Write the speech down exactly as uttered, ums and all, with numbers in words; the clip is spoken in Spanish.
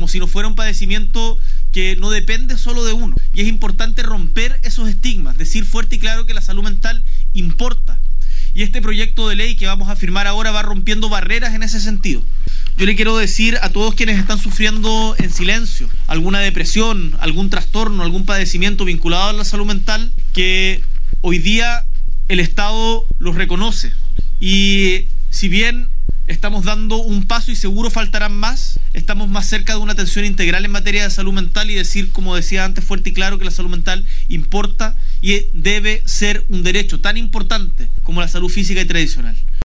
como si no fuera un padecimiento que no depende solo de uno. Y es importante romper esos estigmas, decir fuerte y claro que la salud mental importa. Y este proyecto de ley que vamos a firmar ahora va rompiendo barreras en ese sentido. Yo le quiero decir a todos quienes están sufriendo en silencio alguna depresión, algún trastorno, algún padecimiento vinculado a la salud mental, que hoy día el Estado los reconoce. Y si bien estamos dando un paso y seguro faltarán más, estamos más cerca de una atención integral en materia de salud mental y decir, como decía antes, fuerte y claro que la salud mental importa y debe ser un derecho tan importante como la salud física y tradicional.